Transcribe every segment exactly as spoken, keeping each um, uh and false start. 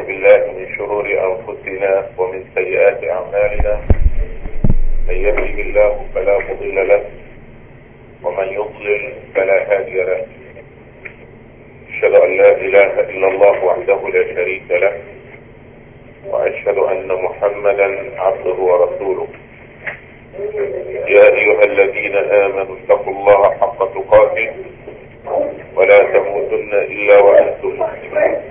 بالله من شرور أنفسنا ومن سيئات أعمالنا. من يهده الله فلا مضل له ومن يضلل فلا هادي له. أشهد أن لا إله إلا الله وحده لا شريك له، وأشهد أن محمدا عبده ورسوله. يا أيها الذين آمنوا اتقوا الله حق تقاته ولا تموتن إلا وأنتم مسلمون.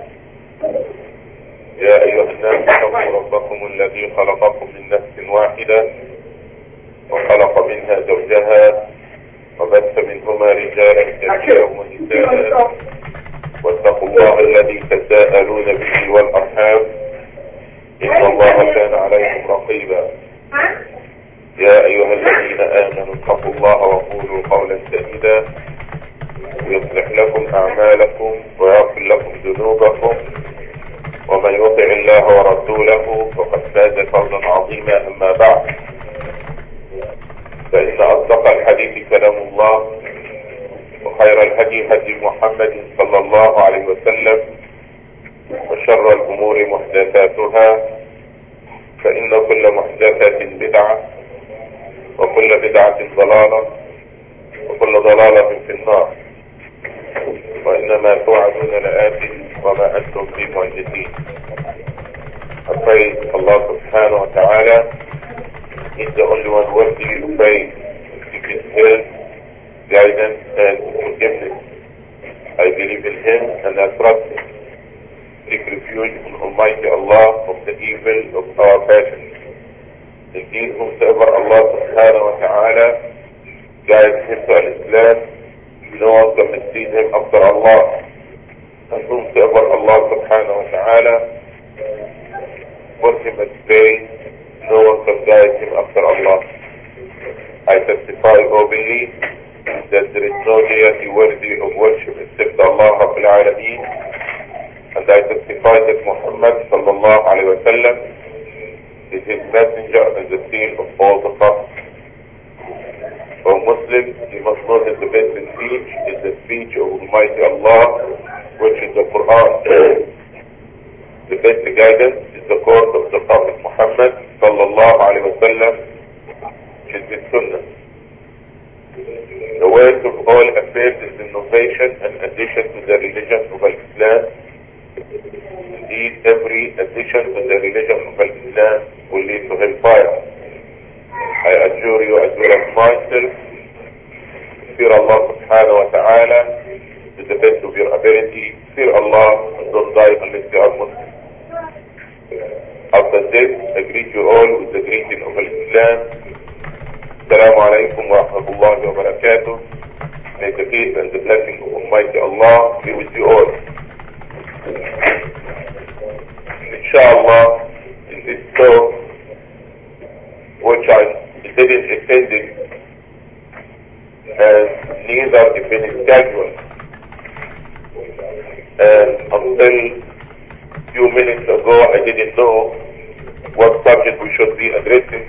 يا أيها الناس اتقوا ربكم الذي خلقكم من نفس واحدة وخلق منها زوجها وبث منهما رجالا كثيرا ونساء، واتقوا الله الذي تساءلون به والأرحام إن الله كان عليكم رقيبا. يا أيها الذين آمنوا اتقوا الله وقولوا قولا سديدا يصلح لكم أعمالكم ويغفر لكم ذنوبكم، ومن يطع الله ورسوله فقد فاز فوزا عظيما. أما بعد، فإن أصدق الحديث كلام الله، وخير الهدي هدي محمد صلى الله عليه وسلم، وشر الأمور محدثاتها، فإن كل محدثة بدعة، وكل بدعة ضلالة، وكل ضلالة في النار. وإنما توعدون لآت وما أنتم بمعجزين. I pray Allah subhanahu wa ta'ala is the only one worthy to pray, seek His help, guidance and forgiveness. I believe in Him and I trust Him. Seek refuge in Almighty Allah from the evil of our passions. Indeed, whomsoever Allah subhanahu wa ta'ala guides him to Islam, no one can mislead him after Allah. And whomsoever Allah subhanahu wa ta'ala puts him astray, no one can guide him after Allah. I testify or believe that there is no deity worthy of worship except Allah Rabbil Alameen, and I testify that Muhammad sallallahu alayhi wa sallam is his messenger and the seal of all the prophets. For Muslims, you must know that the best speech is the speech of Almighty Allah, which is the Quran. The best guidance is the course of the Prophet Muhammad sallallahu alayhi wa sallam, which is his sunnah. The worst of all affairs is innovation and addition to the religion of Islam. Indeed, every addition to the religion of Islam will lead to hellfire. I adjure you as well as myself, fear Allah subhanahu wa ta'ala to the best of your ability. Fear Allah and don't die unless you are Muslim. After this, I greet you all with the greeting of Islam. Assalamu alaikum wa rahmatullahi wa barakatuh. May the peace and the blessing of Almighty Allah be with you all. Inshallah, in this talk, which I didn't attend it, and neither it been scheduled, and until few minutes ago I didn't know what subject we should be addressing,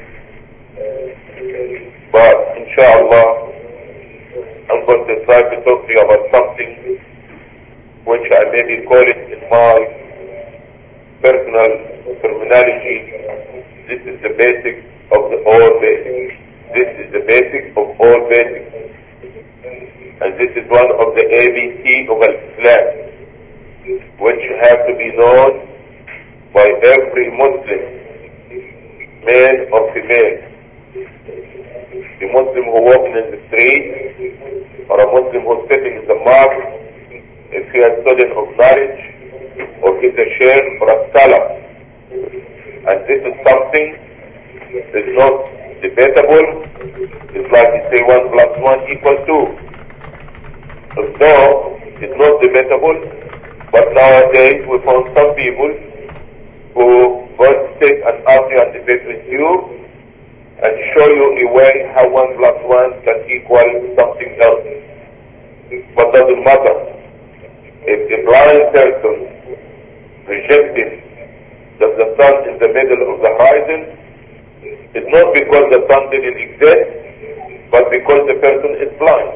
but inshallah I'm going to try to talk to you about something which I maybe call it in my personal terminology. This is the basic of the all basics. This is the basic of all basics. And this is one of the A B C of Islam, which have to be known by every Muslim, male or female. The Muslim who walks in the street, or a Muslim who is sitting in the mosque, if he has studied of knowledge, or he's a sheikh or a scholar. And this is something that is not debatable. It's like you say one plus one equals two. So, it's not debatable, but nowadays we found some people who will sit and argue and debate with you and show you a way how one plus one can equal something else. But doesn't matter. If the blind person rejecting that the sun is the middle of the horizon, it's not because the sun didn't exist, but because the person is blind.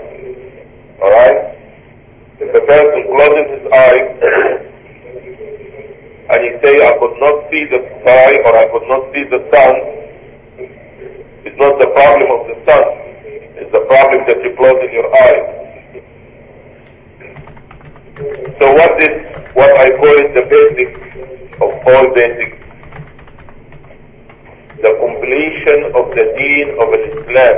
Alright? If the person closes his eyes and he say, I could not see the sky or I could not see the sun, it's not the problem of the sun, it's the problem that you close in your eyes. So what is what I call it the basic of all basics? The completion of the deen of Islam.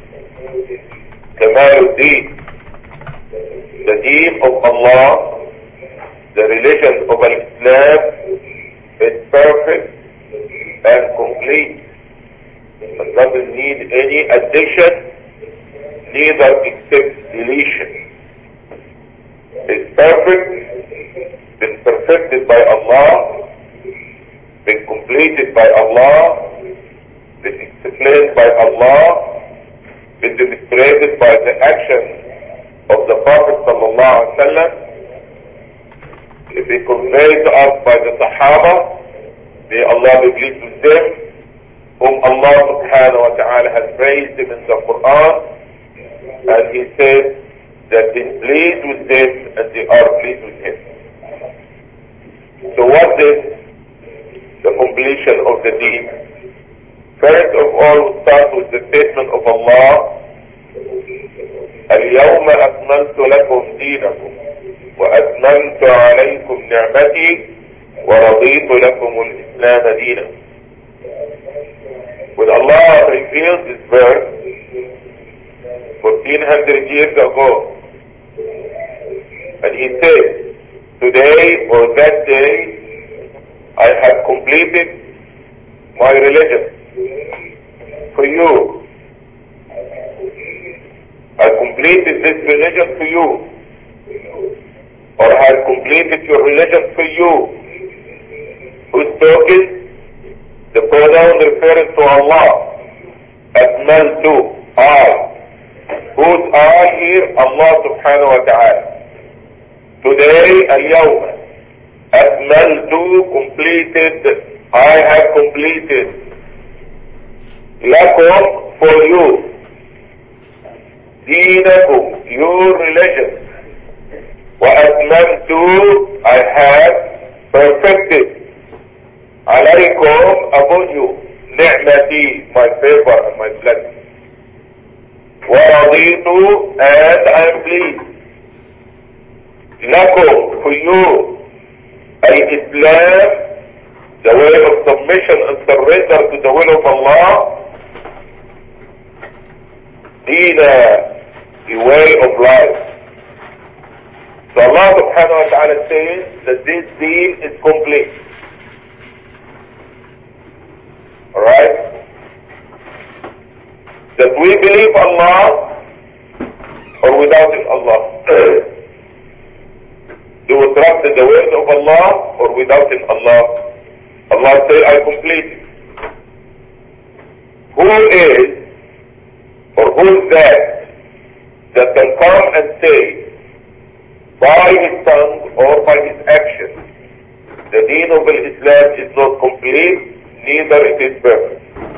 Kamaluddin. The deen of Allah, the religion of Islam is perfect and complete. It doesn't need any addition, neither except deletion. It's perfect, been perfected by Allah, been completed by Allah, been explained by Allah, been demonstrated by the action of the Prophet sallallahu alaihi wasallam, it been conveyed to us by the Sahaba, may Allah be pleased with them, whom Allah subhanahu wa ta'ala has praised them in the Quran, and He said that He is pleased with them and they are pleased with Him. So what is the completion of the deen? First of all, we start with the statement of Allah, اليوم أكملت لكم دينكم وأتممت عليكم نعمتي ورضيت لكم الإسلام دينا. When Allah revealed this verse fourteen hundred years ago, and He said, today or that day I have completed my religion for you. I completed this religion for you, or I have completed your religion for you. Who's talking? The pronoun referring to Allah. Akmaltu, I. Who's I here? Allah subhanahu wa ta'ala. Today, al-yawma, akmaltu, completed, I have completed. Lakum, for you. Deenakum, your religion. Wa atmamtu, I have perfected. Alaykum, upon you. Ni'mati, my favor and my blessing. Wa raditu, and I am pleased. Lakum, for you. Al-Islam, the way of submission and surrender to the will of Allah. Deena, the way of life. So Allah subhanahu wa ta'ala says that this deen is complete. Alright? That we believe Allah or without Allah. Do we trust in the word of Allah or without Allah? Allah says, I complete it. Who is or who is that that can come and say by his tongue or by his action the deen of Islam is not complete, neither it is perfect?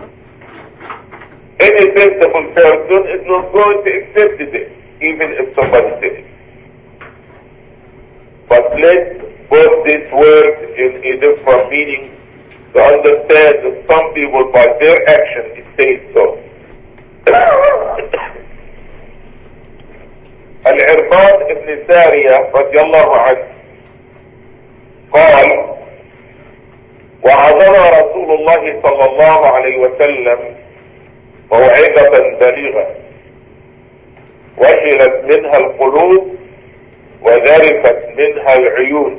Any sensible person is not going to accept it, even if somebody says it. But let's put this word in a different meaning to understand that some people by their action it says so. العرباض ابن سارية رضي الله عنه قال وعظنا رسول الله صلى الله عليه وسلم موعظة بليغة وجلت منها القلوب وذرفت منها العيون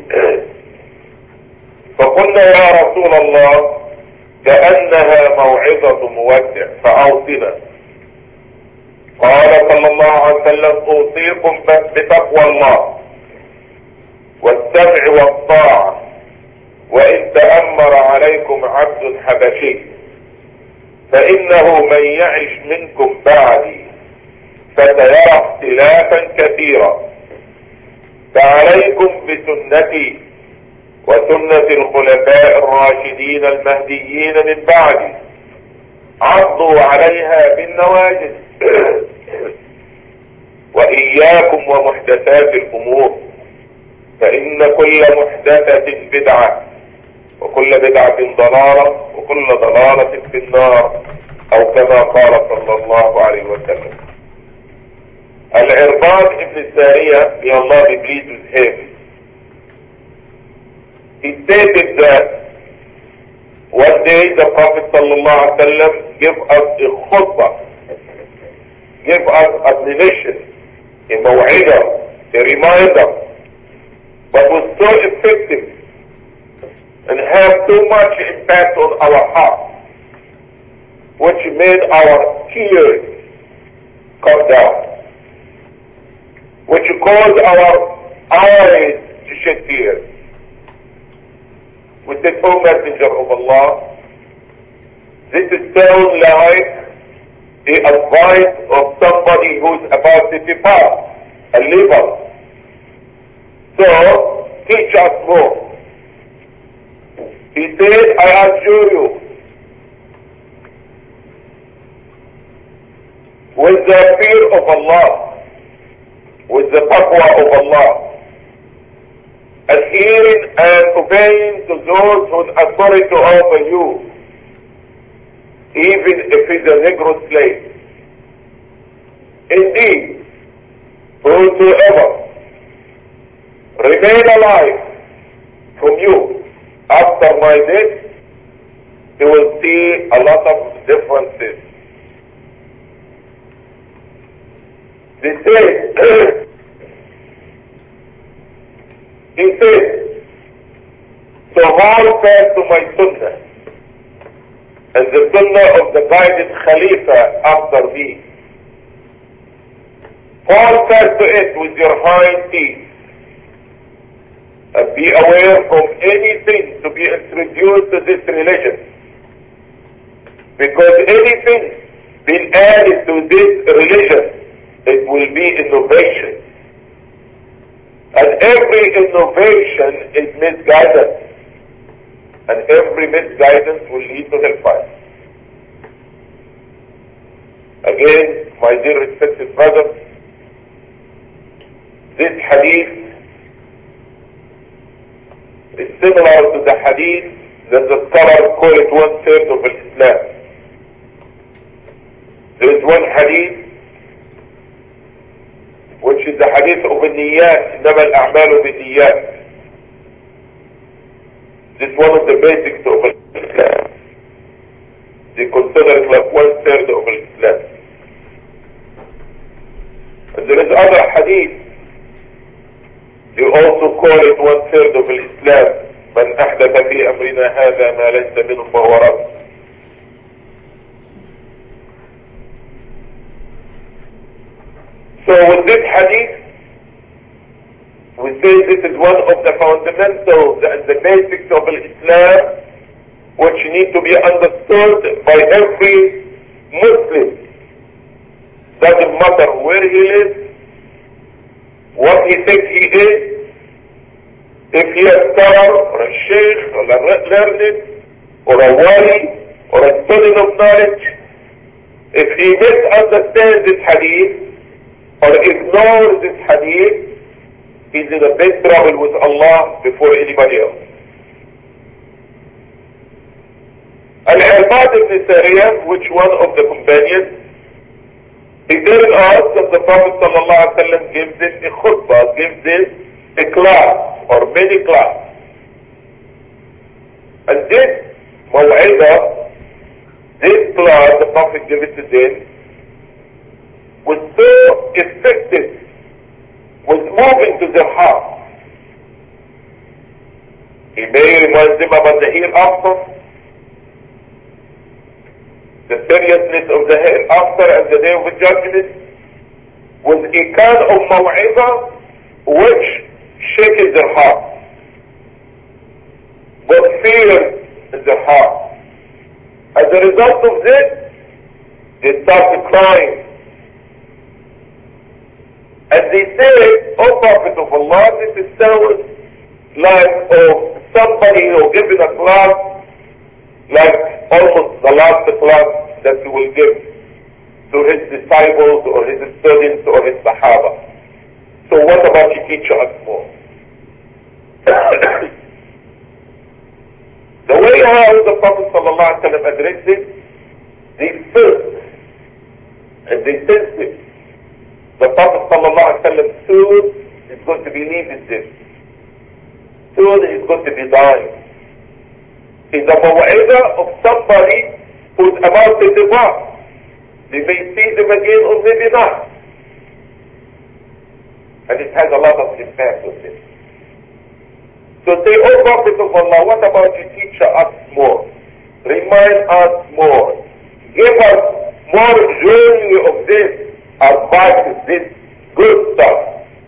فقلنا يا رسول الله كأنها موعظة مودع فأوصنا. قال صلى الله عليه وسلم أوصيكم بتقوى الله والسمع والطاعة وإن تأمر عليكم عبد حبشي فإنه من يعش منكم بعدي فسيرى اختلافا كثيرا فعليكم بسنتي وسنة الخلفاء الراشدين المهديين من بعدي عضوا عليها بالنواجذ وإياكم ومحدثات الأمور فإن كل محدثة بدعة وكل بدعة ضلالة وكل ضلالة في النار، أو كما قال صلى الله عليه وسلم. Al-Irbad ibn Sariyah, may Allah be pleased with him, he stated that one day the Prophet sallallahu alaihi wasallam gave us a khutbah, gave us admonition, a maw'idah, a reminder, but was so effective and had so much impact on our hearts, which made our tears come down, which caused our eyes to shed tears. We said, O Messenger of Allah, this is sound like the advice of somebody who's about to depart and leave us. So, teach us more. He said, I adjure you with the fear of Allah, with the taqwa of Allah, adhering and obeying to those whose authority over you, even if he's a Negro slave. Indeed, whosoever remain alive from you after my death, he will see a lot of differences. They say, he said, so hold fast to my sunnah and the sunnah of the guided Khalifa after me. Hold fast to it with your hind teeth and be aware from anything to be introduced to this religion, because anything being added to this religion, it will be innovation. And every innovation is misguidance. And every misguidance will lead to hellfire. Again, my dear respected brothers, this hadith is similar to the hadith that the scholars call it one third of Islam. There is one hadith which is the hadith of al-niyat, إنما الأعمال بالنيات. This is one of the basics of Islam. They consider it like one third of Islam. And there is other hadith, they also call it one third of Islam. من أحدث في أمرنا هذا ما ليس منه فهو رد. So with this hadith, we say this is one of the fundamentals and the basics of Islam, which need to be understood by every Muslim. Doesn't matter where he lives, what he thinks he is, if he is a scholar or a sheikh or a learned or a wali or a student of knowledge, if he misunderstands this hadith or ignores this hadith, he's in a big trouble with Allah before anybody else. Al-Irbad ibn Sariyah, which one of the companions, he tells us that the Prophet sallallahu alaihi wasallam gives this a khutbah, gives this a class or many class. And this maw'idah, this class the Prophet gave it to them, was so effective, was moving to their heart. He may remind them about the hereafter, the seriousness of the hereafter and the day of the judgment, with a kind of maw'idah which shakes their heart, but fear in their heart. As a result of this, they start crying. And they say, O Prophet of Allah, this is sounds like of somebody who given a class, like almost the last class that he will give to his disciples or his students or his Sahaba. So what about you teach us more? the Prophet ﷺ addresses, they felt and they sensed it. The Prophet ﷺ soon is going to be leaving this. Soon he's going to be dying. It's a maw'idah of somebody who's about to depart. They may see them again or maybe not. And it has a lot of impact on them. So say, oh Prophet of Allah, what about you teach us more? Remind us more. Give us more journey of this advice, this good stuff.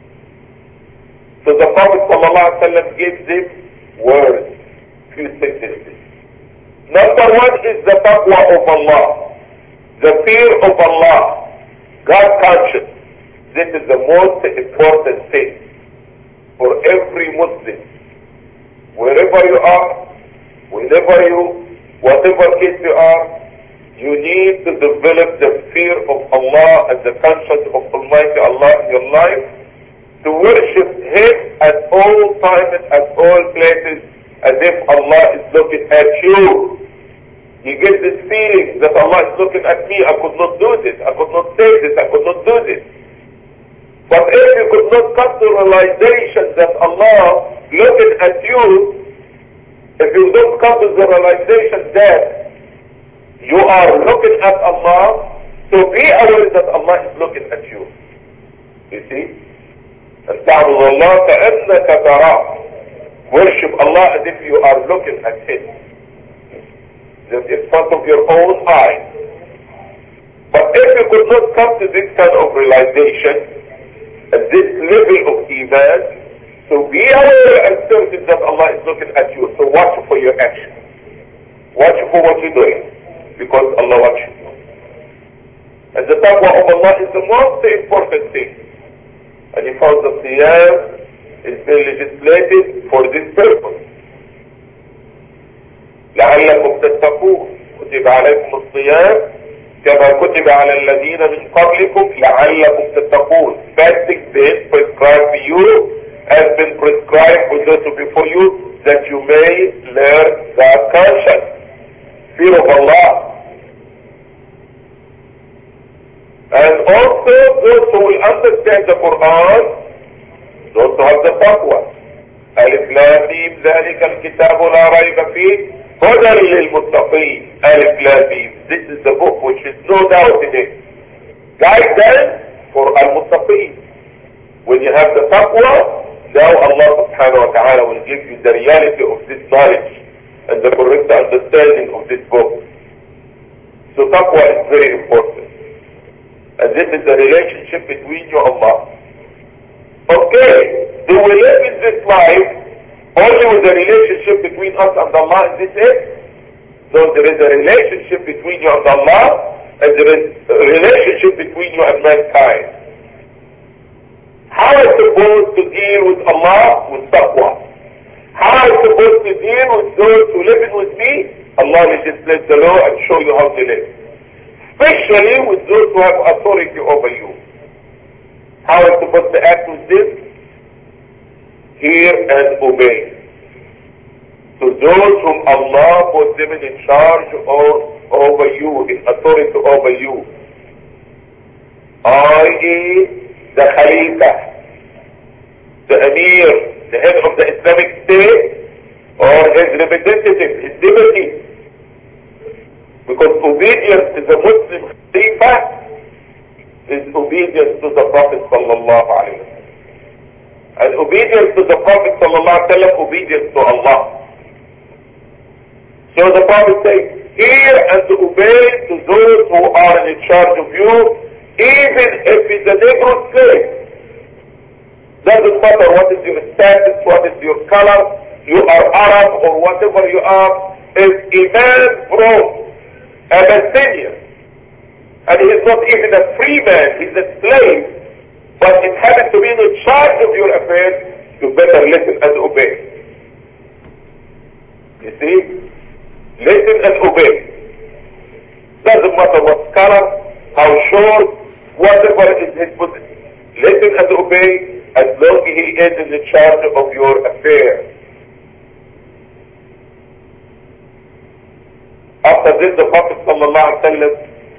So the Prophet ﷺ gives them words, few sentences. Number one is the taqwa of Allah, the fear of Allah, God conscious. This is the most important thing for every Muslim. Wherever you are, whenever you, whatever case you are, you need to develop the fear of Allah and the conscience of Almighty Allah in your life, to worship Him at all times, at all places, as if Allah is looking at you. You get this feeling that Allah is looking at me, I could not do this, I could not say this, I could not do this. But if you could not come to realization that Allah looking at you, if you don't come to the realization that you are looking at Allah, so be aware that Allah is looking at you. You see? And ta'budu Allah ka'annaka tarah. Worship Allah as if you are looking at Him. Just in front of your own eyes. But if you could not come to this kind of realization, at this level of Iman, so be aware and certain that Allah is looking at you. So watch for your action. Watch for what you're doing. Because Allah watches you. And the taqwa of Allah is the most important thing. And He found the Siyam is been legislated for this purpose. لعلكم تتقون كتب عليكم الصيام كما كتب على الذين من قبلكم لعلكم تتقون. Fasting been prescribed for you has been prescribed for those before you that you may learn that conscience, fear of Allah. And also those who will understand the Quran, those who have the taqwa. Alif Lam Mim ذلك الكتاب لا ريب فيه هدى للمتقين. Alif Lam Mim. This is the book which is no doubt in it. Guidance for al-muttaqeen. When you have the taqwa, now Allah subhanahu wa ta'ala will give you the reality of this knowledge and the correct understanding of this book. So taqwa is very important. And this is the relationship between you and Allah. Okay, do we live in this life only with the relationship between us and Allah and this is? So there is a relationship between you and Allah, and there is a relationship between you and mankind. How am I supposed to deal with Allah? With taqwa. How am I supposed to deal with those who live with me? Allah legislates the law and show you how to live. Especially with those who have authority over you. How am I supposed to act with this? Hear and obey. To those whom Allah put them in charge or over you, in authority over you. that is the Khalifa, the Amir, the head of the Islamic State, or his representative, his deputy. Because obedience to the Muslim Khalifa is obedience to the Prophet sallallahu alaihi wasallam. And obedience to the Prophet sallallahu alaihi wasallam, obedience to Allah. So the Prophet says, hear and obey to those who are in charge of you, even if it's a Negro slave. Doesn't matter what is your status, what is your color, you are Arab or whatever you are, if a man brought a Palestinian, and he is not even a free man, he's a slave, but it happens to be in charge of your affairs, you better listen and obey. You see? Listen and obey. Doesn't matter what color, how short, whatever is his position. Listen and obey as long as he is in the charge of your affairs. After this, the Prophet sallallahu alaihi wasallam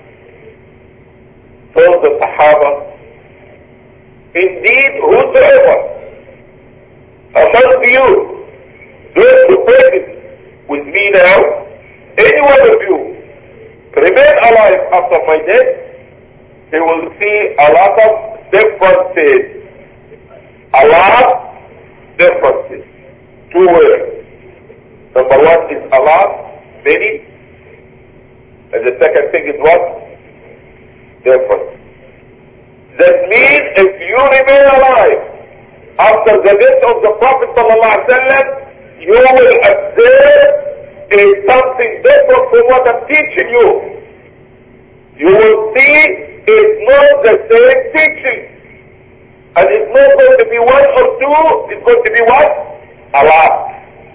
told the Sahaba, indeed, whosoever among you, those who practice with me now, any one of you, remain alive after my death, he will see a lot of differences. A lot of differences. Two words. Number one is a lot, many. And the second thing is what? Different. That means if you remain alive after the death of the Prophet ﷺ, you will observe a something different from what I'm teaching you. You will see it's not the same teaching. And it's not going to be one or two, it's going to be what? A lot.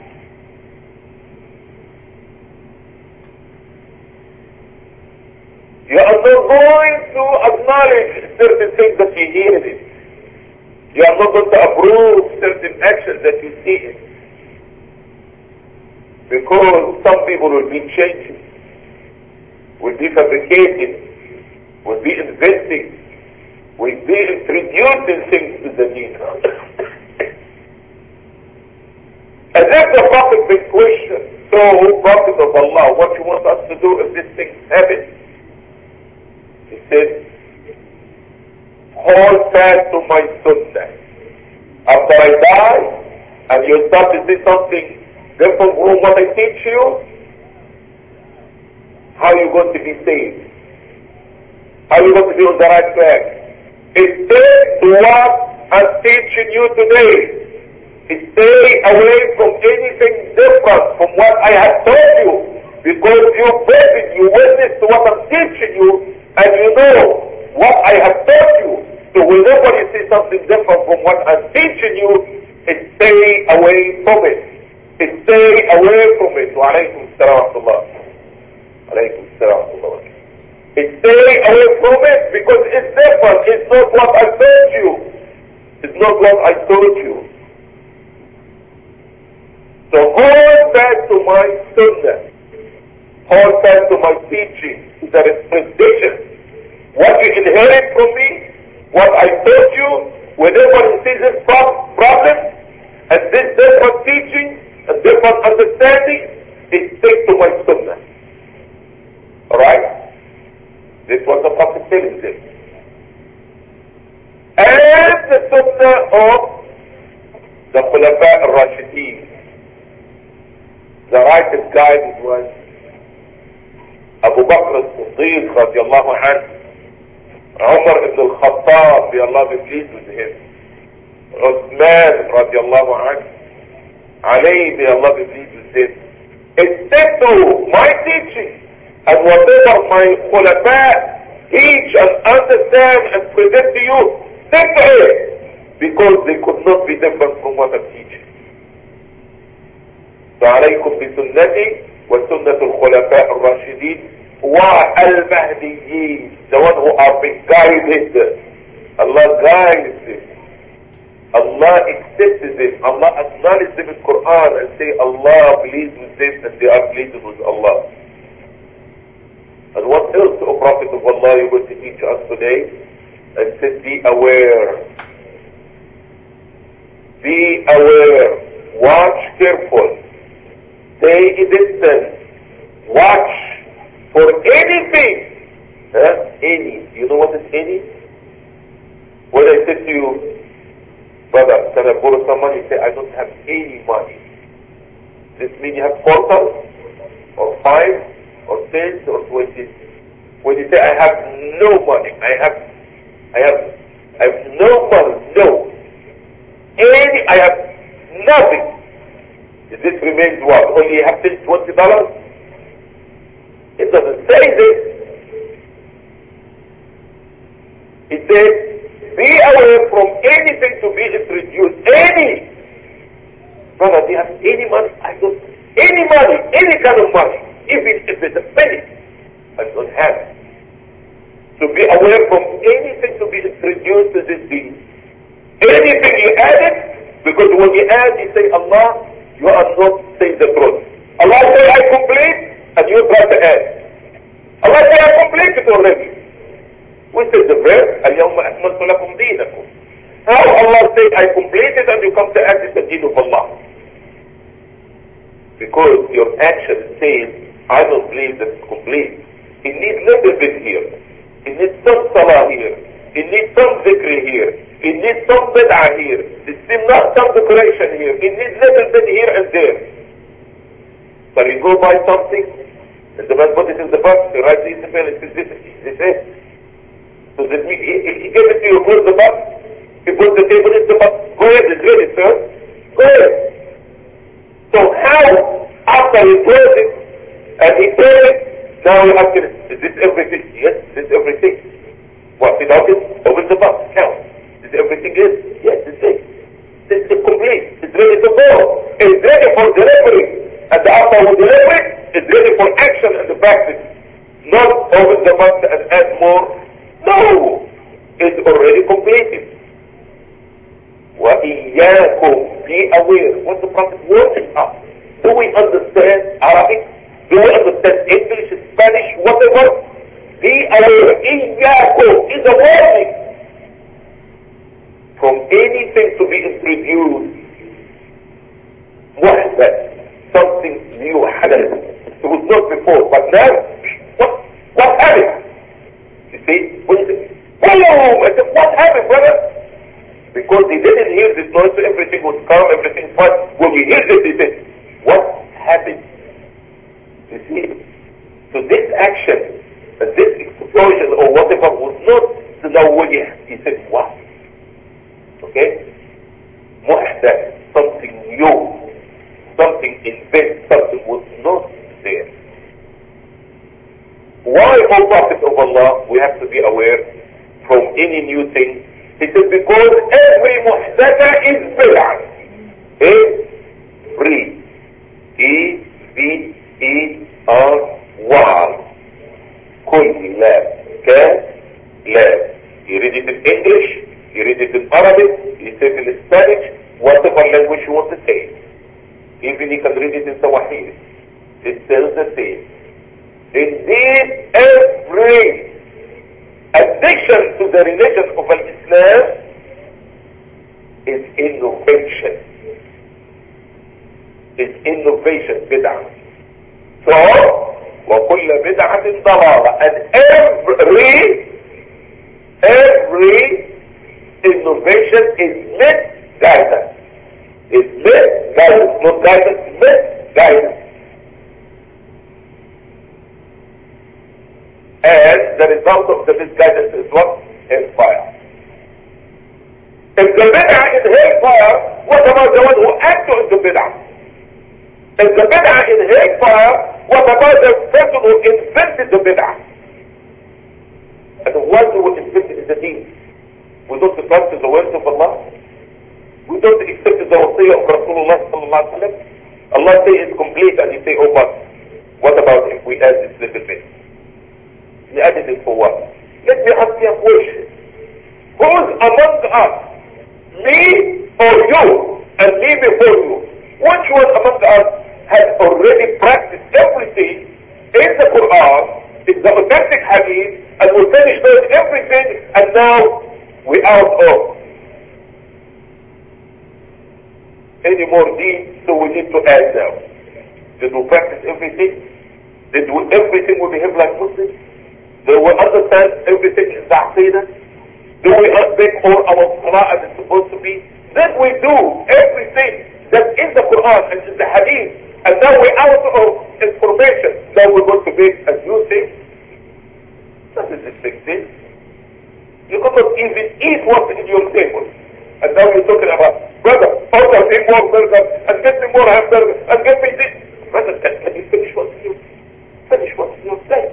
You are not going to acknowledge certain things that you hear in it. You are not going to approve certain actions that you see in it. Because some people will be changing, will be fabricating, will be inventing, will be introducing things to the deen. As if the Prophet been questioned, so Prophet of Allah, what you want us to do if this thing happens? He said, hold fast to my sunnah. After I die, and you start to see something different from what I teach you, how are you going to be saved? How are you going to be on the right track? Stay to what I'm teaching you today. Stay away from anything different from what I have taught you, because you present, you witness to what I'm teaching you, and you know what I have taught you. So whenever you see something different from what I'm teaching you, stay away from it. Stay away from it. Wa alaykum assalam wa rahmatullah. Alaykum assalam wa rahmatullah. Stay away from it because it's different. It's not what I told you. It's not what I told you. So hold fast to my sunnah. Hold fast to my teaching. There is tradition. What you inherit from me, what I taught you, whenever you see this problem, and this different teaching, a different understanding, is stick to my sunnah. Alright? This was the Prophet telling them. And the sunnah of the Khulafa al-Rashideen. The righteous guidance was Abu Bakr al-Siddiq radiallahu anhu, Umar ibn al-Khattab, may Allah be pleased with him, Uthman radiallahu anhu, Ali, may Allah be pleased with him. Stick to my teaching, and whatever my khulafa teach and understand and present to you, stick to it, because they could not be different from what I'm teaching. So alaykum bi sunnati wa sunnat al-khulafa al-rashidin wa al-mahdiyyin, the one who are being guided. Allah guides them. Allah accepts them. Allah acknowledges them in Quran and say Allah pleased with them and they are pleased with Allah. And what else, O Prophet of Allah, you're going to teach us today? And said, be aware. Be aware. Watch careful. Stay distant. Watch for anything. Huh? Any. You know what is any? When I said to you, brother, can I borrow some money? You say, I don't have any money. Does this mean you have quarters? Or five? Or ten? Or twenty? When you say, I have no money, I have, I have, I have no money, no. Any, I have nothing. This remains what? Only you have ten, twenty dollars? It doesn't say this. It says, be away from anything to be introduced. Any. Brother, do you have any money? I don't. Any money, any kind of money, even if it's a penny, I don't have it. So be away from anything to be introduced to this deen. Anything you add it, because when you add, you say, Allah, you are not saying the truth. Allah says, I complete, and you try to end. Allah said, I completed already. We said the verse, اليوم أكملت لكم دينكم. How Allah said, I completed, and you come to act is the deen of Allah. Because your action says, I don't believe that it's complete. It needs little bit here. It needs some salah here. It needs some zikr here. It needs some bid'ah here. It needs not some decoration here. It needs little bit here and there. But you go buy something, and the man put it in the box, he writes the email, and says, this is it. So that means he, he gave it to you, put the box, he put the table in the box. Go ahead, it's ready, sir. Go ahead. So how, after he closed it, and he told it, now you ask him, is this everything? Yes, this is everything. What, without it? Open the box, count. Is everything is? Yes, it's it. It's complete. It's ready to go. It's ready for delivery. And after we deliver it, it's ready for action and the practice. Not open the box and add more. No! It's already completed. وَإِيَّاكُمْ, be aware. What the Prophet warning us. Do we understand Arabic? Do we understand English, Spanish, whatever? Be aware. إِيَّاكُمْ is a warning. From anything to be introduced. محدث, something new, حدث. It was not before, but now, what, what happened? You see, when you say, boom! I said, what happened, brother? Because he didn't hear this noise, so everything was calm, everything fine. When he hears it, he said, what happened? You see? So this action, and this explosion or whatever was not the nawiyah. He said, what? Okay? Muhdath, something new, something invent, something was not there. Why, O Prophet of Allah, we have to be aware from any new thing? He said, because every muhdatha is bid'ah. Every. E V E R Y. كل لام كان لام. You read it in English, you read it in Arabic, you say it in Spanish, whatever language you want to say. Even you can read it in Swahili. It tells the same. Indeed, every addition to the religion of Islam is innovation. Is innovation, bid'ah. So, وَكُلَّ بِدْعَةٍ ضَلَالَةٍ, and every, every innovation is misguidance. Is misguidance, not guidance, misguidance. And the result of the misguidance is what? Hellfire. If the bid'ah is hellfire, what about the one who acted in the bid'ah? If the bid'ah is hellfire, what about the person who invented the bid'ah? And the one who invented the deen. We don't practice the words of Allah. We don't accept the wasiyah of Rasulullah sallallahu alaihi wasallam. Allah says it's complete, and you say, oh, but what about if we add this little bit? We added it for what? Let me ask you a question. Who's among us, me or you, and me before you? Which one among us has already practiced everything in the Quran, in the authentic hadith, and we finished doing everything, and now we out of any more deeds, so we need to add now. Did we practice everything? Did we everything we behave like Muslims? Do we understand everything in the Aqidah? Do we make all our salah as it's supposed to be? Then we do everything that's in the Quran and in the Hadith. And now we're out of information. Now we're going to make a new thing. That is a big thing. You cannot even eat what's in your table. And now you're talking about, brother, order me more burger, and get me more hamburger, and get me this. Brother, can, can you finish what's in your, finish what's in your plate?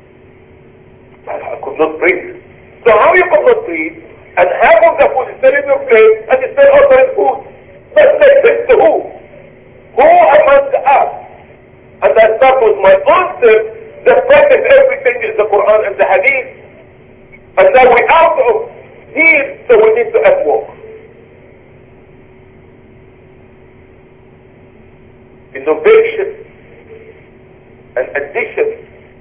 I could not breathe. So how you could not breathe, and half of the food is still in your plate, and you still ordering food? But make this to who? Who among us? And I start with my own self, that practice everything in the Quran and the Hadith. And now we're out of here, so we need to add more. Innovation and addition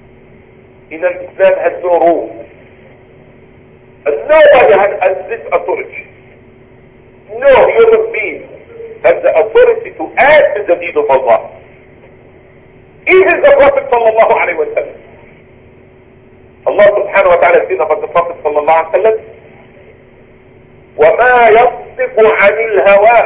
in an Islam has no room. And nobody has, has this authority. No human being has the authority to add to the deed of Allah. Even the Prophet sallallahu alayhi wa sallam. Allah subhanahu wa ta'ala says about the Prophet sallallahu alayhi wa sallam, وَمَا يَصْدِقُ عَنِ الْهَوَىٰ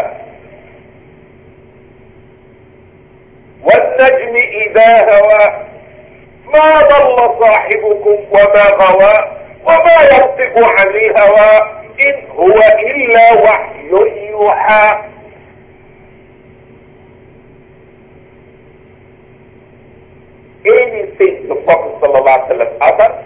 وَالنَّجْمِ إِذَا هَوَىٰ مَا ضَلَّ صَاحِبُكُمْ وَمَا غَوَىٰ وَمَا يَصْدِقُ عَنِ الْهَوَىٰ إِنْ هُوَ إِلَّا وَحْيٌ يُوحَىٰ. Anything the Prophet sallallahu alaihi wasallam uttered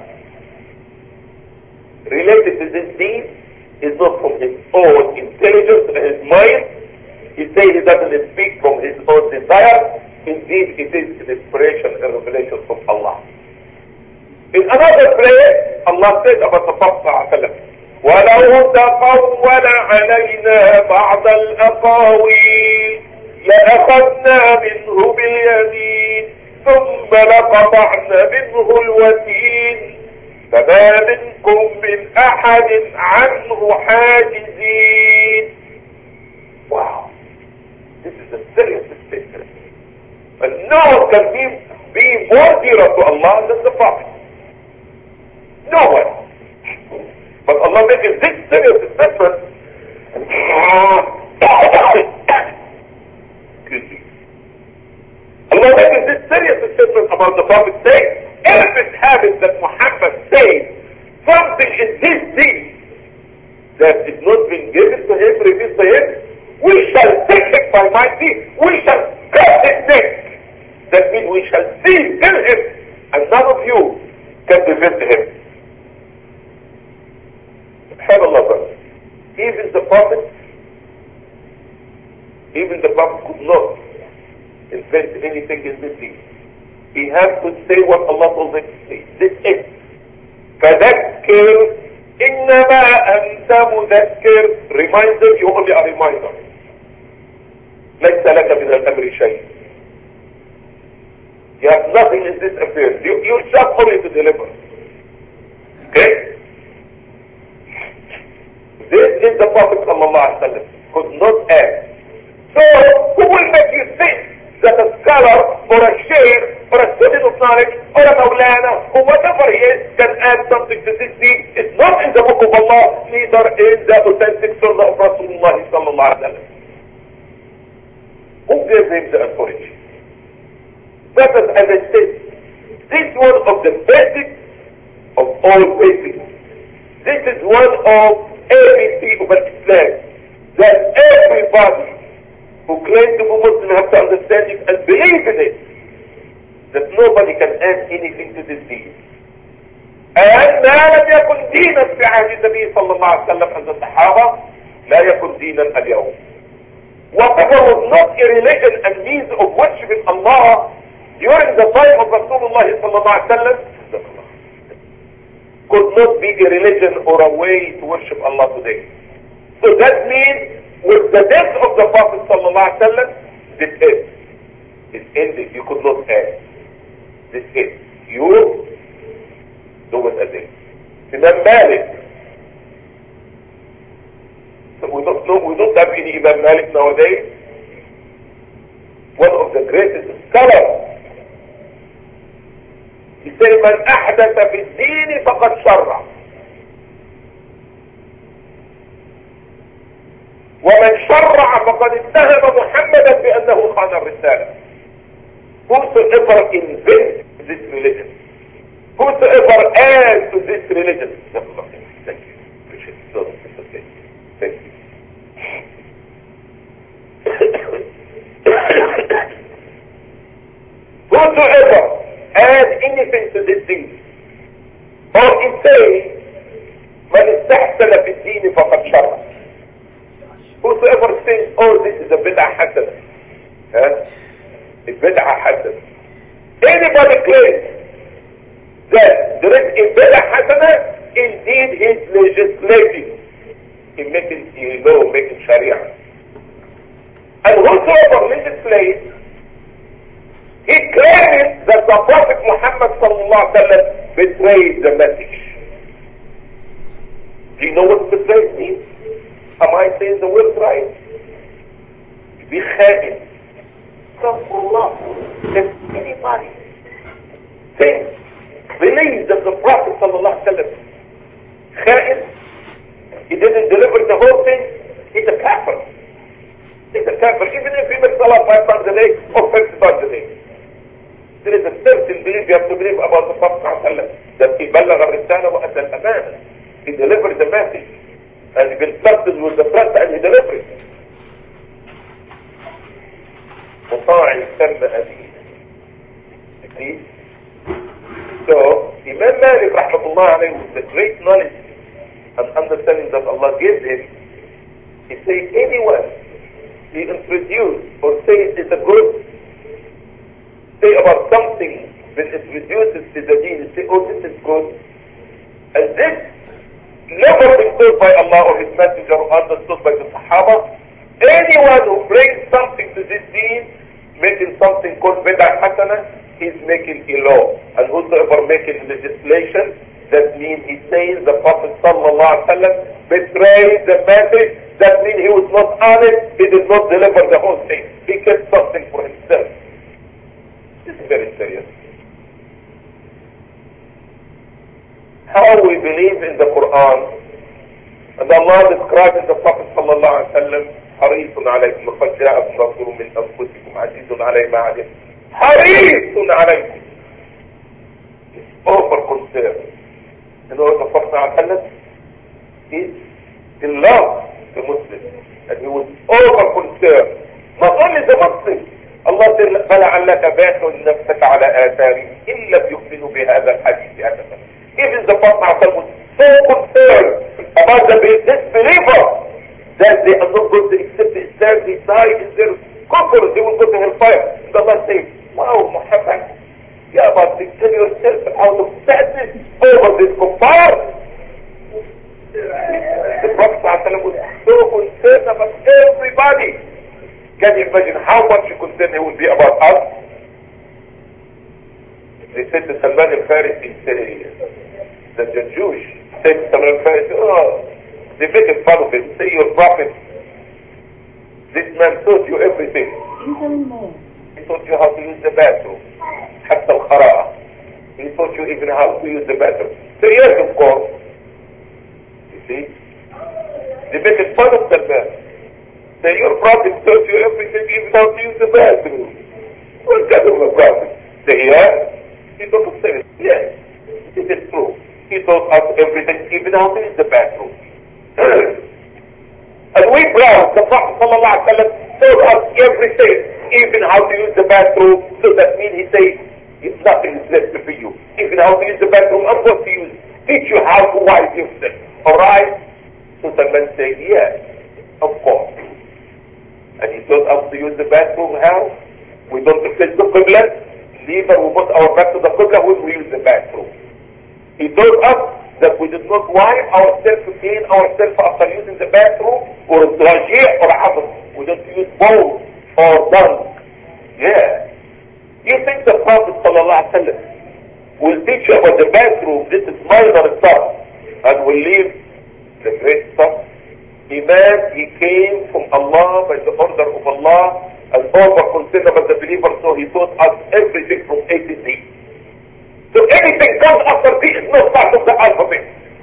related to this deed is not from his own intelligence and his mind. He says he doesn't speak from his own desire. Indeed, it is an inspiration and revelation from Allah. In another place, Allah says about the Prophet sallallahu alaihi wasallam, وَلَوْ تَقَوَّلَ عَلَيْنَا بَعْضَ الْأَقَاوِيلِ لَأَخَذْنَا مِنْهُ بِالْيَمِينِ ثم لقطعنا منه الوتين فما منكم من أحد عنه حاجزين. Wow, this is a serious statement. And no one can be, be more dear to Allah than the Prophet. No one. But Allah makes this serious statement. Excuse me. Allah makes this serious statement about the Prophet saying, if it happens that Muhammad says something in this deed that is not been given to him, revealed to him, we shall take it by mighty, we shall cut his neck. That means we shall seize, kill him, and none of you can defend him. SubhanAllah, brother. Even the Prophet, even the Prophet could not invent anything in this deed. He has to say what Allah told him to say. This is فَذَكِّرْ إِنَّمَا أَنْتَ مُذَكِّرْ. Reminder, you only a reminder. لَيْسَ لَكَ مِنَ الْأَمْرِ شَيْءٍ. You have nothing in this affair. You, you just only to deliver. Okay? This is the Prophet sallallahu alaihi wasallam could not add. So, who will make you think that a scholar or a sheikh or a student of knowledge or a maulana or whatever he is can add something to this deed? It's not in the book of Allah, neither in the authentic sunnah of Rasulullah sallallahu alaihi wasallam. Who gave him the authority? But as I said, this is one of the basics of all basics. This is one of A B C of Islam that everybody who claims to be Muslim have to understand it and believe in it, that nobody can add anything to this deed. And ما لم يكن دينا في عهد النبي صلى الله عليه وسلم and the Sahaba لا يكن دينا اليوم. Whatever was not a religion and means of worshiping Allah during the time of Rasulullah صلى الله عليه وسلم could not be a religion or a way to worship Allah today. So that means with the death of the Prophet sallallahu alaihi wasallam, this is it ended. You could not add. This is you do it again. Imam Malik. So we don't know. We don't have any Imam Malik nowadays. One of the greatest scholars. He said, "Man ahdatha fi ad-din faqad sharra." ومن شرع فقد اتهم محمدا بأنه خان الرسالة. Whosoever invents this religion, whosoever adds to this religion, thank you, appreciate it, so okay, thank you. Whosoever adds anything to this deed, or in saying, من استحسن في الدين فقد شرع. Whosoever says, oh, this is a bid'ah hasana, huh? A bid'ah hasana. Anybody claims that there is a bid'ah hasana, indeed he is legislating in making a law, making sharia. And whosoever legislates, he claims that the Prophet Muhammad sallallahu alaihi wasallam betrayed the message. Do you know what betrayed means? Am I saying the word right? Be kha'in. Astaghfirullah. If anybody thinks, believes that the Prophet sallallahu alaihi wasallam kha'in, he didn't deliver the whole thing, he's a kafir. He's a kafir, even if he makes salah five times a day or fifty times a day. There is a certain belief you have to believe about the Prophet sallallahu alaihi wasallam, that he بلغ الرسالة وأدى الأمانة. He delivered the message, and he been trusted with the trust, and he delivered it. مطاع ثم أمين. You see? So, Imam Malik rahmatullah alayhi, with the great knowledge and understanding that Allah gives him, he says anyone he introduced or says it's a good, say about something that introduces to the deen, say, oh, this is good, and this never been told by Allah or His Messenger or understood by the Sahaba. Anyone who brings something to this deen, making something called bid'ah hasanah, he's making a law. And whosoever making legislation, that means he says the Prophet sallallahu alaihi wasallam betrayed the message. That means he was not honest, he did not deliver the whole thing. He kept something for himself. This is very serious. How we believe in the Quran, and Allah describes the Prophet sallallahu alaihi wasallam, حريص عليكم لقد جاءكم رسول من أنفسكم عزيز عليه ما عليكم حريص عليكم. It's over concern. You know what the Prophet sallallahu alaihi wasallam is? He loved the Muslims, and he was over concerned. Not only the Muslims. Allah said, فَلَعَلَّكَ بَاخِعٌ نَفْسَكَ عَلَى آثَارِهِمْ إِنْ لَمْ يُؤْمِنُوا بِهَذَا الْحَدِيثِ أَبَدًا. Even the Prophet was so concerned about the disbeliever that they are not going to accept Islam, they die in their kufr, they will go to hellfire. And Allah says, wow, Muhammad, you are about to tell yourself out of sadness over this kuffar. The Prophet was so concerned about everybody. Can you imagine how much concerned he would be about us? They said to Salman al-Farisi, the Jewish, said to Salman al-Farisi, oh, they make fun of it. Say, your prophet, this man taught you everything. He taught you how to use the bathroom. حتى الخراءة. He taught you even how to use the bathroom. Say, yes, of course. You see? They make fun of the man. Say, your prophet taught you everything, even how to use the bathroom. What kind of a prophet? Say, yes. He taught us everything. Yes, it is true. He taught us everything, even how to use the bathroom. And we proud, the Prophet sallallahu alaihi wasallam taught us everything, even how to use the bathroom. So that means he says, if nothing is left for you, even how to use the bathroom, I'm going to use, teach you how to wipe yourself. Alright? So the man said, yes, of course. And he taught us to use the bathroom how? We don't face the Qibla, neither we put our back to the Qibla when we use the bathroom. He taught us that we did not wipe ourselves to clean ourselves after using the bathroom or draji or adl. We don't use bowl or dung. Yeah. You think the Prophet sallallahu alaihi wasallam will teach you about the bathroom? This is minor stuff, and will leave the great stuff. Iman, he came from Allah by the order of Allah, and over concerned about the believer, so he taught us everything from A to Z. So anything comes after Z is not part of the alphabet.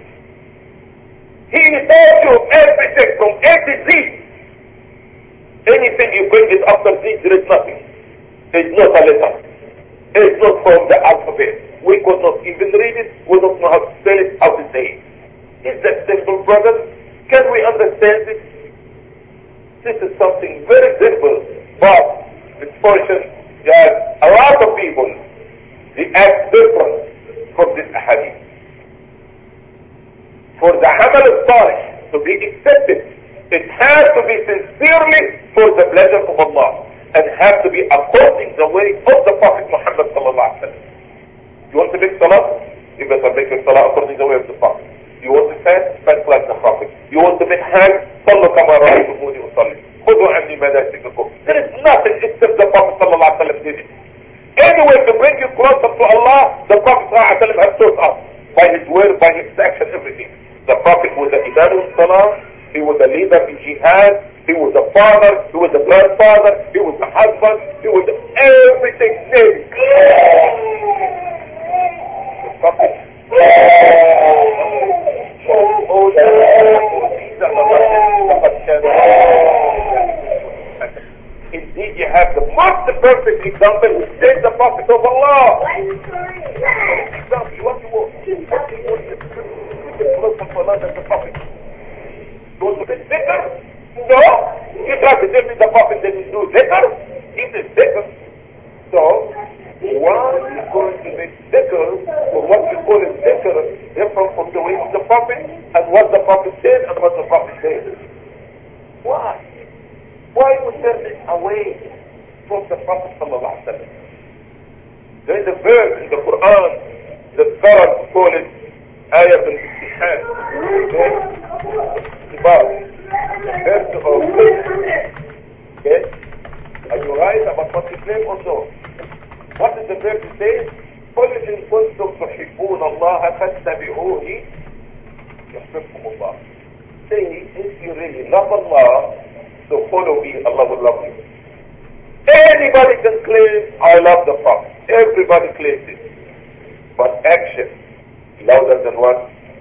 He taught you everything from A to Z. Anything you bring it after Z, there is nothing. It's not a letter. It's not from the alphabet. We could not even read it. We don't know how to spell it, how to say it. Is that simple, brothers? Can we understand it? This is something very simple, but misfortune that a lot of people, they act different from this hadith. For the amal al-salih to be accepted, it has to be sincerely for the pleasure of Allah, and has to be according the way of the Prophet Muhammad sallallahu alaihi wasallam. You want to make salah? You better make your salah according the way of the Prophet. You want to fast? Fast like the Prophet. You want to make hajj? صلوا كما رأيتموني أصلي. خذوا عني مناسككم. There is nothing except the Prophet sallallahu alaihi wasallam did it. Anyway, to bring you closer to Allah, the Prophet sallallahu alaihi wasallam has taught us. by his word, by his action, everything. The Prophet was the Imam al-Salah, he was the leader in jihad, he was the father, he was the grandfather, he was the husband, he was everything. The Prophet. Oh, indeed, you have the most perfect example who says the Prophet of Allah. Example, you want to walk. You want to walk the Prophet of Allah than the Prophet. You want to be better? No. You try to tell me the Prophet didn't do better. He did better. So, why are you going to make better, or what you call it better, different from the way of the Prophet, and what the Prophet said, and what the Prophet said? Why? Why we turn it away from the Prophet sallallahu alaihi wasallam? There is a verse in the Quran that scholars call it Ayat al-Ittihad. The verse of okay? Are you right about what you claim or so? What does the verse say? قل إن كنتم تحبون الله فاتبعوني يحببكم الله. Say, if you really love Allah, so follow me, Allah will love you. Anybody can claim, I love the Prophet. Everybody claims it. But action, louder than what?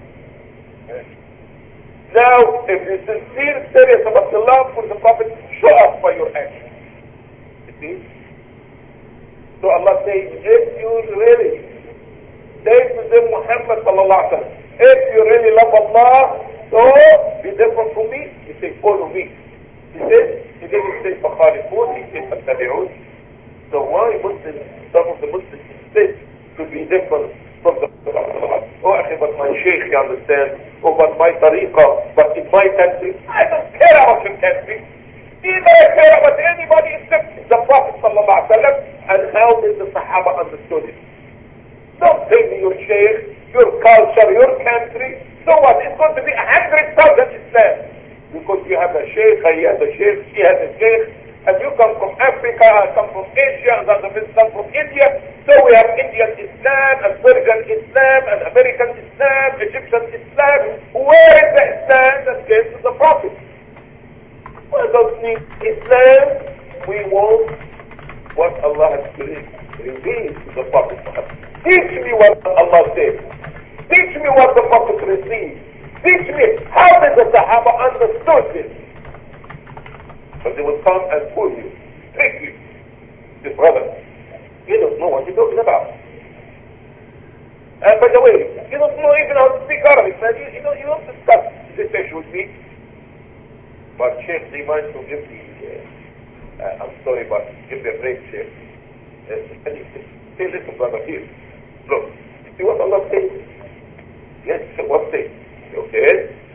Now, if you're sincere, serious about the love for the Prophet, show us by your action. You see? So Allah says, if you really say to them, Muhammad sallallahu alaihi wasallam, if you really love Allah, so be different from me, you say, follow me. He said, he didn't say فَخَالِفُونِ, he said فَاتَّبِعُونِ. So why Muslims, some of the Muslims insist to be different from the Prophet? Oh, akhi, but my sheikh, you understand? Oh, but my tariqah, but in my country, I don't care about your country. Neither I care about anybody except the Prophet sallallahu alaihi wasallam and how did the Sahaba understood it. Don't tell me your sheikh, your culture, your country. So what? It's going to be a hundred thousand Islam. Because you have a sheikh, he has a sheikh, she has a sheikh, and you come from Africa, I come from Asia, and others come from India. So we have Indian Islam, and Persian Islam, and American Islam, Egyptian Islam. Where is the Islam that came to the Prophet? We don't need Islam. We want what Allah has revealed to the Prophet. Teach me what Allah said. Teach me what the Prophet received. Teach me how did the Sahaba understood this. But they will come and fool you, trick you. Say, brother, you don't know what you're talking about. And by the way, you don't know even how to speak Arabic. Man. You, you, know, you don't discuss this issue with me. But Sheikh, they might to give me, uh, uh, I'm sorry, but give me a break, Sheikh. Uh, can you say, listen, brother, here. Look, you see what Allah says? Yes, what says? Okay?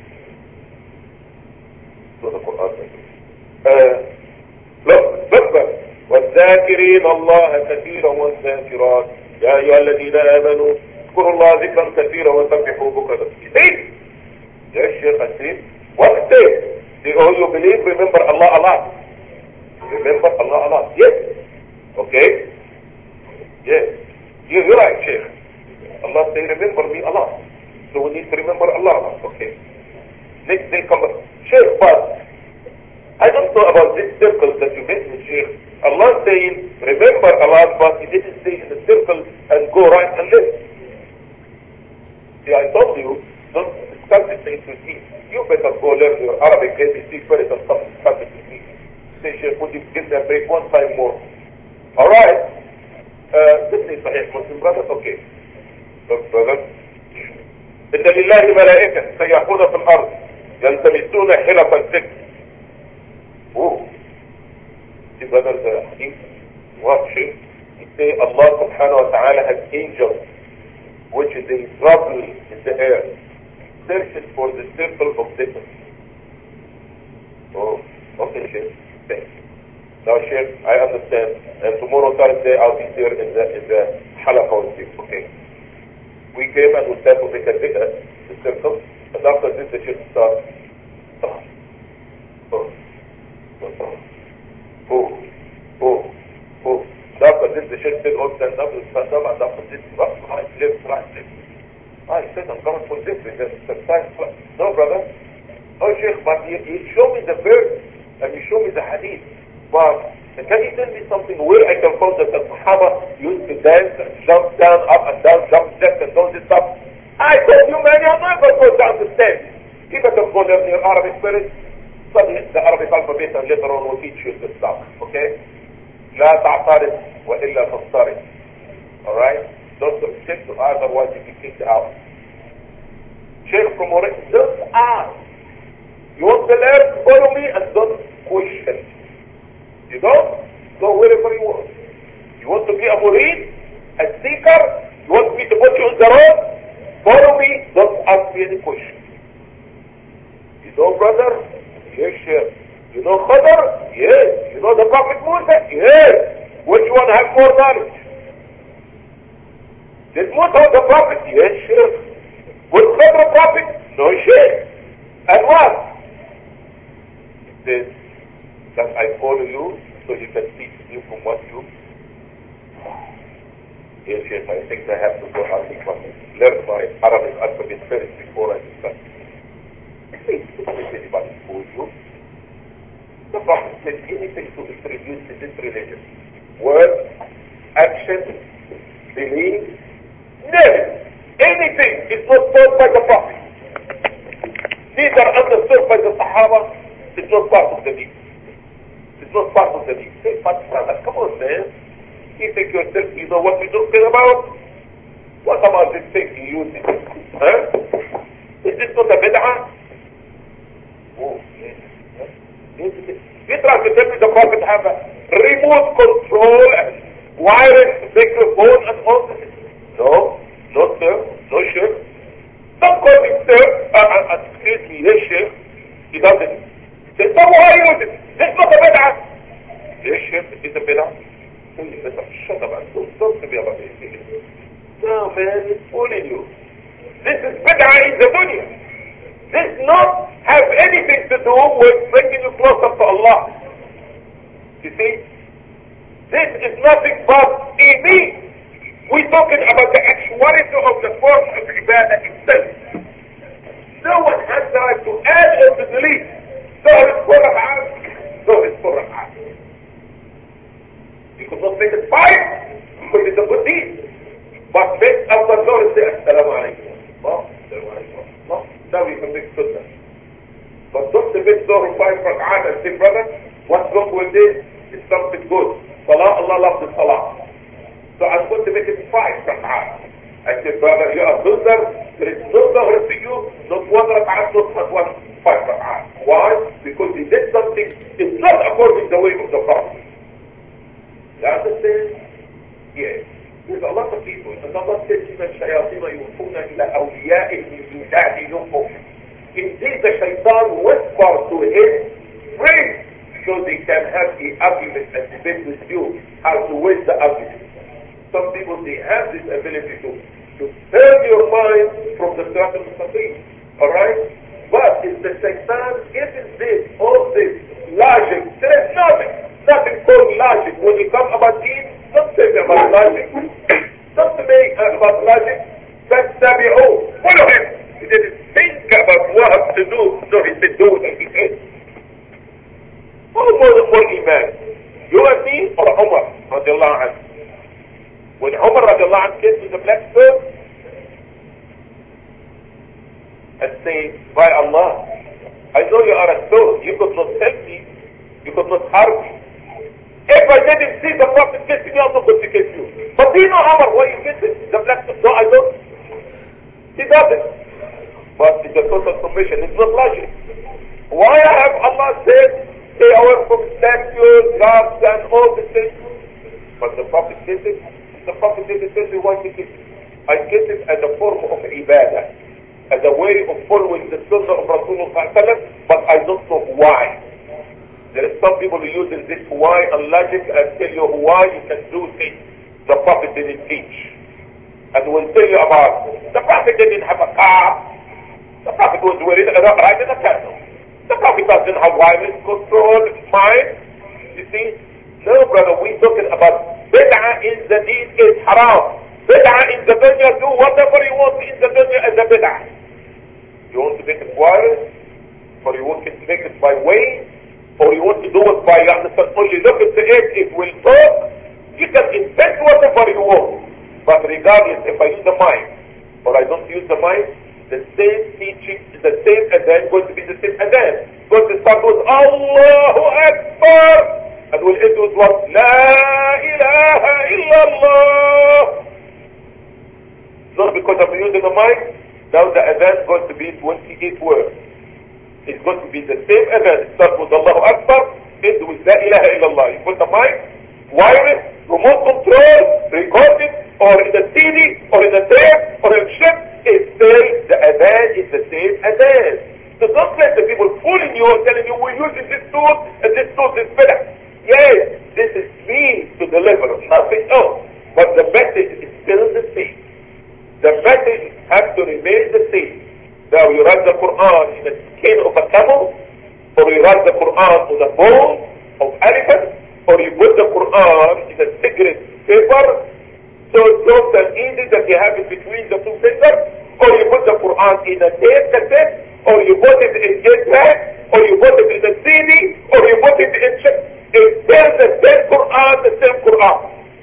So the Quran says. Uh, look, look back. والذاكرين الله كثيرا والذاكرات يا أيها الذين آمنوا اذكروا الله ذكرا كثيرا وسبحوه بكرة. See? Yes, Sheikh, I see. What it says? See, all you believe, remember Allah a lot. Remember Allah a lot. Yes. Okay? Yes. You, you're right, Sheikh. Allah say, remember me a lot. So we need to remember Allah. Okay. Next day come back. Sheikh, but I don't know about this circle that you mentioned, Sheikh. Allah saying, remember Allah, but He didn't stay in the circle and go right and left. See, I told you, don't discuss these things with me. You better go learn your Arabic A B C first and come discuss it with me. Say, Sheikh, would you give me a break one time more? Alright. Uh, this is Sahih Muslim, brother. Okay. Look, brother. إن لله ملائكة سيحون في الأرض يلتمسون حلف الذكر. Oh, see, brother, the hadith, watching, he say Allah subhanahu wa ta'ala has angels which they travel in the air, searching for the circle of dhikr. Oh, okay, Sheikh, thanks. Now, Sheikh, I understand, and tomorrow Thursday I'll be there in the in the halaqa with you. Okay. We came and we start to make a dhikr, the circle, and after this the Sheikh starts. Oh, oh. Oh, oh, oh. After this, the Sheikh said, oh, stand up, stand up, and after this, right, left, right, left. Right. sit and come and put this with this. No, brother. Oh, Sheikh, but you, you show me the verse and you show me the hadith. But can you tell me something where I can find that the Sahaba used to dance and jump down, up and down, jump steps and all this stuff? I told you, man, you'll never go down the steps. If I can go learn your Arabic spirit, study the Arabic alphabet and later on we'll teach you this stuff. Okay? لا تعترض وإلا تضطرد. Alright? Don't object to otherwise you be kicked out. Sheikh from Oregon, just ask. You want to learn? Follow me and don't question. You don't? Go wherever you want. You want to be a murid, a seeker? You want me to put you on the road? Follow me, don't ask me any question. You know, brother? Yes, sir. You know Khadr? Yes. You know the Prophet Musa? Yes. Which one has more knowledge? Did Musa was the Prophet? Yes, sir. Was Khadr a Prophet? No, sir. And what? It says, that I follow you so you can teach me from what you... Yes, yes, I think I have to go out and learn my Arabic alphabet first before I discuss. Please, don't let anybody fool you. The Prophet said anything to introduce to this religion. Word, action, belief, never. Anything is not taught by the Prophet. Neither understood by the Sahaba. It's not part of the deen. It's not part of the deen. Say, but brother, come on, man. You think yourself, you know what we're talking about? What about this thing you use it? Huh? Is this not a bid'ah? Oh, yes. Yes, it is. You try to tell me the Prophet have a remote control and wireless microphone and all this? No, no sir, no sir. Don't call me sir, uh, uh, excuse me, yes sir. He doesn't. Say, so why use it? This is not a bid'ah. Yes sir, it's a bid'ah. Shut up and don't talk to me about this. No man, it's fooling you. This is bid'ah in the dunya. This does not have anything to do with bringing you closer to Allah. You see? This is nothing but a means. We're talking about the actuality of the form of ibadah itself. No one has the right to add or to delete. So it's four rak'at, so it's four rak'at. You could not make it five, because it's a good deed. But make after Zohar say, Assalamu alaikum. Assalamu alaikum. Now you can make sunnah. But don't make Zohar five rak'at and say, brother, what's wrong with this? It's something good. Salah, Allah loves the salah. So I'm going to make it five rak'at. I said, brother, you are loser. There is no Zohar to you, not one rak'at, not one five rak'at. Why? Because he did something, it's not according to the way of the Prophet. You understand? Yes. There's a lot of people, and Allah says, إِنَّ الشَّيَاطِينَ يُوحُونَ إِلَىٰ أَوْلِيَائِهِمْ يُجَادِلُونَهُم. Indeed, the shaitan whispers to his friends so they can have the argument and debate with you how to win the argument. Some people, they have this ability to, to turn your mind from the Sirat al-Mustaqim. Alright? But if the shaitan isn't this, all this, logic, there is nothing, nothing called logic. When you come about deen, don't say about logic. Don't say about logic. فَاتَّبِعُوا. Follow him. He didn't think about what to do. No, he said do it and he did. Who more than more iman? You and me or Umar radiallahu anhu? When Umar radiallahu anhu came to the black stone and say, by Allah, I know you are a stone. You could not help me. You could not harm me. If I didn't see the Prophet kissing you, I'm not going to kiss you. But do you know Umar why you kiss it? The black stone? No, I don't. He doesn't. But it's a total submission. It's not logic. Why have Allah said, stay away from statues, gods, and all these things? But the Prophet kissed it. The Prophet didn't tell me why to kiss it. I kiss it as a form of ibadah, as a way of following the sunnah of Rasulullah, but I don't know why. There are some people who using this why and logic and tell you why you can do things the Prophet didn't teach. And will tell you about, the Prophet didn't have a car. The Prophet was wearing a riding a camel. The Prophet doesn't have wireless control mind. You see? No, brother, we're talking about bid'ah in the deen is haram. Bid'ah in the dunya, do whatever you want in the dunya as a bid'ah. You want to make it wireless, or you want to make it by way, or you want to do it by, you understand, only look at the it, it will talk. You can invent whatever you want. But regardless, if I use the mind, or I don't use the mind, the same teaching, the same adhan going to be the same adhan. Going to start with Allahu Akbar, and will end with what? La ilaha illallah. Not because I'm using the mind, now the adhan is going to be twenty-eight words. It's going to be the same adhan. Start with Allahu Akbar, end with La ilaha illallah. You put the mind, wireless, remote control, record it, or in the C D, or in the tape, or in the ship, it says the adhan is the same adhan. So don't let the people fooling you and telling you we're using this tool and this tool is better. Yes, this is means to deliver, nothing else. But the message is still the same. The message has to remain the same. Now you write the Quran in the skin of a camel, or you write the Quran on the bone of elephant, or you put the Quran in a cigarette paper, so soft and easy that you have it between the two fingers, or you put the Quran in a tape cassette, or you put it in jet lag, or you put it in a C D, or you put it in chip. It's still the same Quran, the same Quran.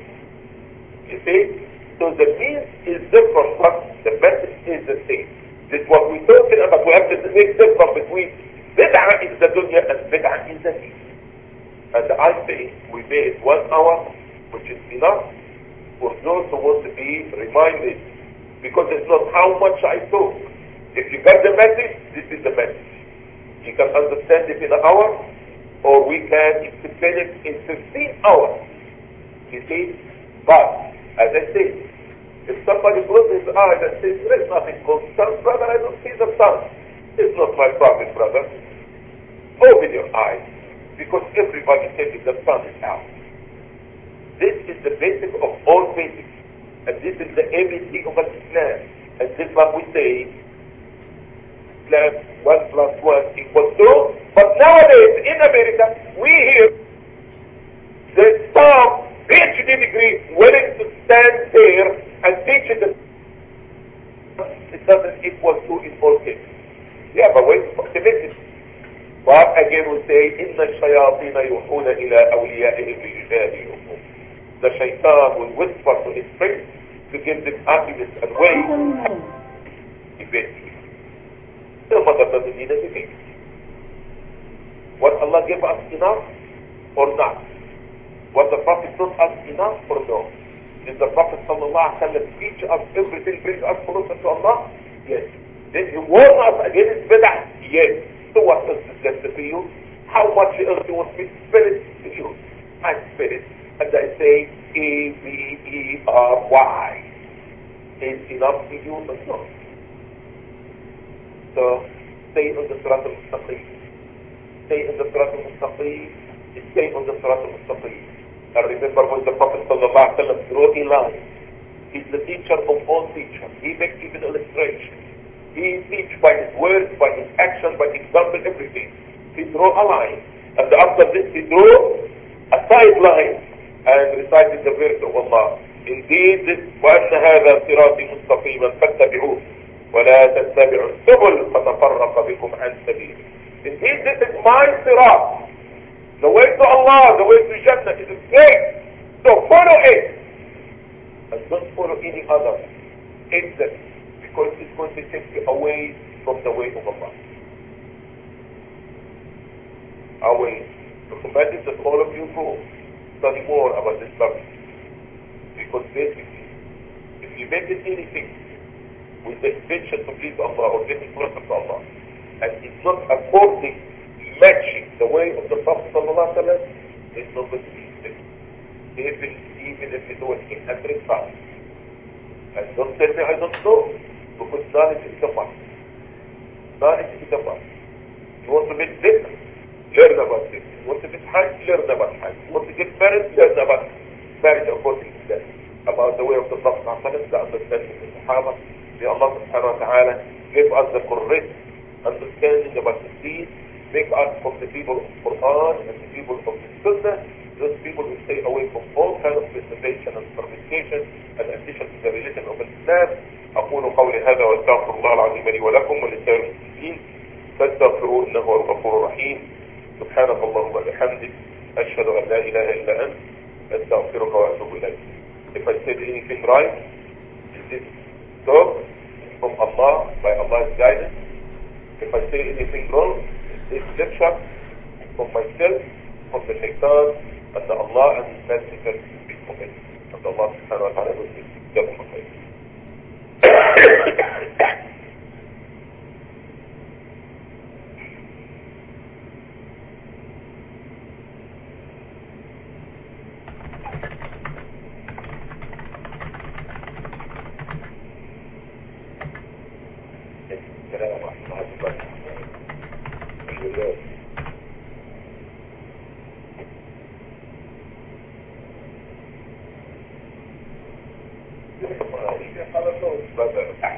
You see? So the means is different, but the message is the same. This is what we're talking about. We have to make difference between bid'ah in the dunya and bid'ah in the deen. And I say we made one hour, which is enough for those who want to be reminded. Because it's not how much I talk. If you got the message, this is the message. You can understand it in an hour, or we can explain it in fifteen hours. You see? But, as I say, if somebody closes his eyes and says, there is nothing called sun, brother, I don't see the sun. It's not my problem, brother. Open your eyes, because everybody thinks the sun is out. This is the basic of all basics. And this is the A B C of Islam. And this, like we say, Islam, one plus one equals two. But nowadays, in America, we hear there's some PhD degree willing to stand there and teach it. It doesn't equal two in all cases. Yeah, but wait, optimistic. But again we say, إِنَّ الشَّيَاطِينَ يُوحُونَ إِلَىٰ أَوْلِيَائِهِمْ لِيُجَادِلُوكُمْ. The shaitan will whisper to his friends to give them happiness and way. Eventually. The mother doesn't need anything. What Allah gave us enough or not? Was the Prophet taught us enough or no? Did the Prophet sallallahu alaihi wasallam teach us everything, bring us closer to Allah? Yes. Did he warn us against bid'ah? Yes. So what else is left to you? How much else you want me to spirit to you? I spirit. And I say A B E R Y. Is enough to you or not? So stay on the Sirat al-Mustaqim. Stay on the Sirat al-Mustaqim. Stay on the Sirat al-Mustaqim. And remember when the Prophet sallallahu alaihi wasallam drew a line. He's the teacher of all teachers. He makes even illustration. He teaches by his words, by his action, by example, everything. He drew a line. And after this he drew a side line and recited the verse of Allah. Indeed, this وَأَنَّ هَذَا صِرَاطِي مُسْتَقِيمًا فَاتَّبِعُوهُ وَلَا تَتَّبِعُوا السُّبُلَ فَتَفَرَّقَ بِكُمْ عَنْ سَبِيلِهِ. Indeed, this is my sirat. The way to Allah, the way to Jannah is straight. So follow it. And don't follow any other except because it's going to take you away from the way of Allah. Away. Recommended that all of you go study more about this subject. Because basically, if you make it anything with the intention to please Allah or getting closer to Allah, and it's not according, matching the way of the Prophet sallallahu alaihi wasallam, it's not going to be effective. Even, even if you do it in hundred times. And don't tell me I don't know, because knowledge is a must. Knowledge is a must. You want to make business, learn about it. You want to get hajj, learn about hajj. You want to get married, learn about marriage according to that. About the way of the Prophet sallallahu alaihi wasallam, the understanding of the Sahaba. May Allah subhanahu wa ta'ala give us the correct understanding about the deen, make us from the people of the Quran and the people of the Sunnah, those people who stay away from all kind of preservation and permutation and addition to the religion of Islam. الناس. أقول قولي هذا واستغفر الله العظيم لي ولكم ولسائر المسلمين فاستغفروه إنه هو الغفور الرحيم. سبحانك اللهم وبحمدك أشهد أن لا إله إلا أنت أستغفرك وأتوب إليك. If I said anything right, this talk from Allah, by Allah's guidance. If I say anything wrong, this lecture from myself, from the shaitan, and the Allah and His Messenger speak from it. And Allah subhanahu wa ta'ala will speak. جزاكم الله خير. السلام ورحمة الله وبركاته. الحمد لله. هذا صوت بدر.